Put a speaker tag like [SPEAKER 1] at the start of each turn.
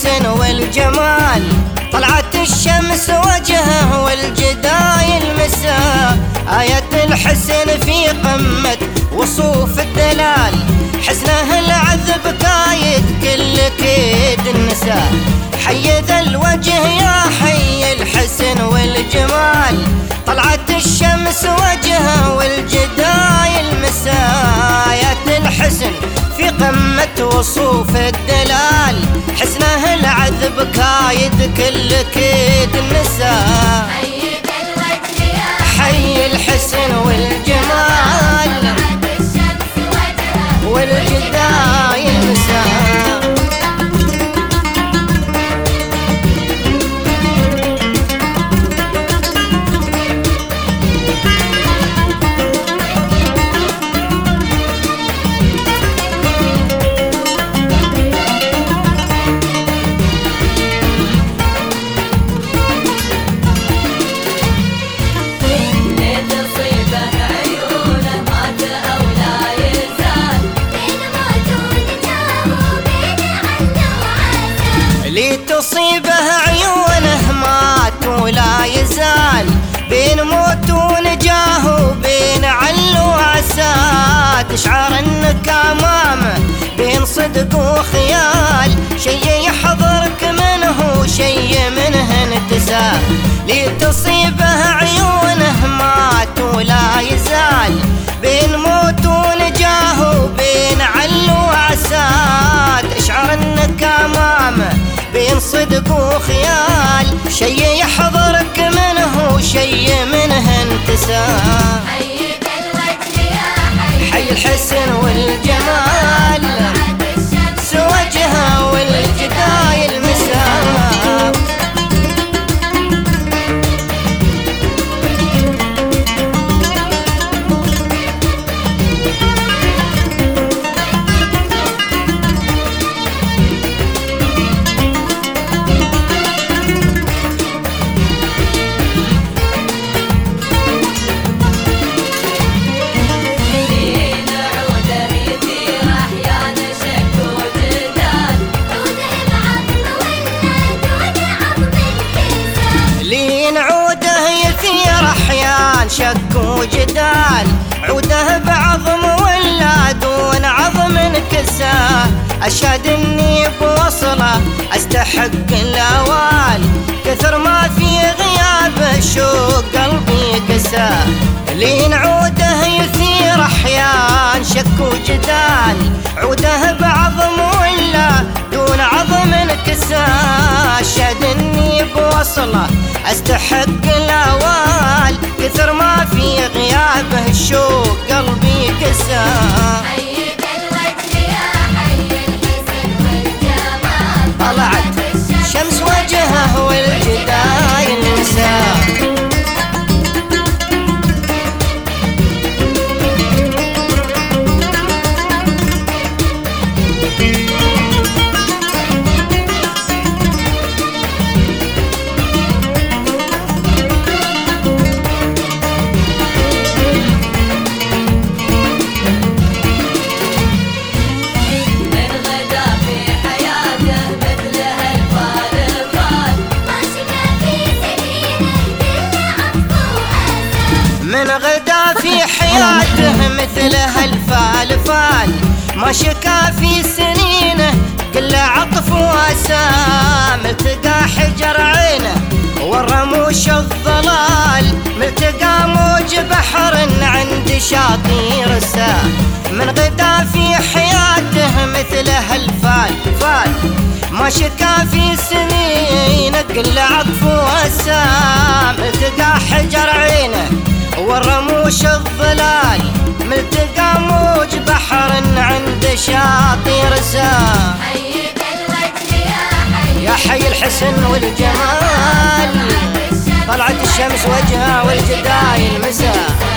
[SPEAKER 1] الحسن والجمال، طلعت الشمس وجهه والجدايل مساء. آية الحسن في قمة وصوف الدلال، حسنه العذب كايد كل كيد النساء. حي ذا الوجه يا حي الحسن والجمال، طلعت الشمس وجهه والجدايل مساء. آية الحسن في قمة وصوف الدلال، حسنه العذب كايد كل كيد النساء. حي الحسن والجمال، والجدايل مساء. تصيبه عيونه مات ولا يزال، بين موت ونجاه وبين عل وعسى. تشعر انك امامه بين صدق وخيال، شي يحضرك منه شي منه انتسى. لي تصيبه عيونه مات ولا يزال، بين موت ونجاه وبين عل وعسى. تشعر انك امامه بين صدق وخيال، شي يحضرك منه شي منه انتسى. حي الحسن والجمال، سوجها والجدايل مساء. شك وجدال، عوده بعظم ولا دون عظم انكساه. أشهد اني بوصله استحق الاوال، كثر ما في غياب شوق قلبي كساه. لين عوده يثير احيان شك وجدال، عوده بعظم ولا دون عظم انكساه. أشهد اني بوصله استحق الاوال، كثر ما في غيابه الشوق قلبي كسى. طلعت شمس وجهه والجدايل مساء. من غدا في حياته مثل هالفال، ما شكا في سنينه كل عطف واسى. ملتقى حجر عينه والرموش الضلال، ملتقى موج بحر عند شاطئ رساه. من غدا في حياته مثل هالفال، ما شكا في سنينه كل عطف واسى. ملتقى حجر عينه والرموش الظلال، ملتقى موج بحر عند شاطئ رساه. يا حي الحسن والجمال، طلعت الشمس وجهها والجدايل مساء.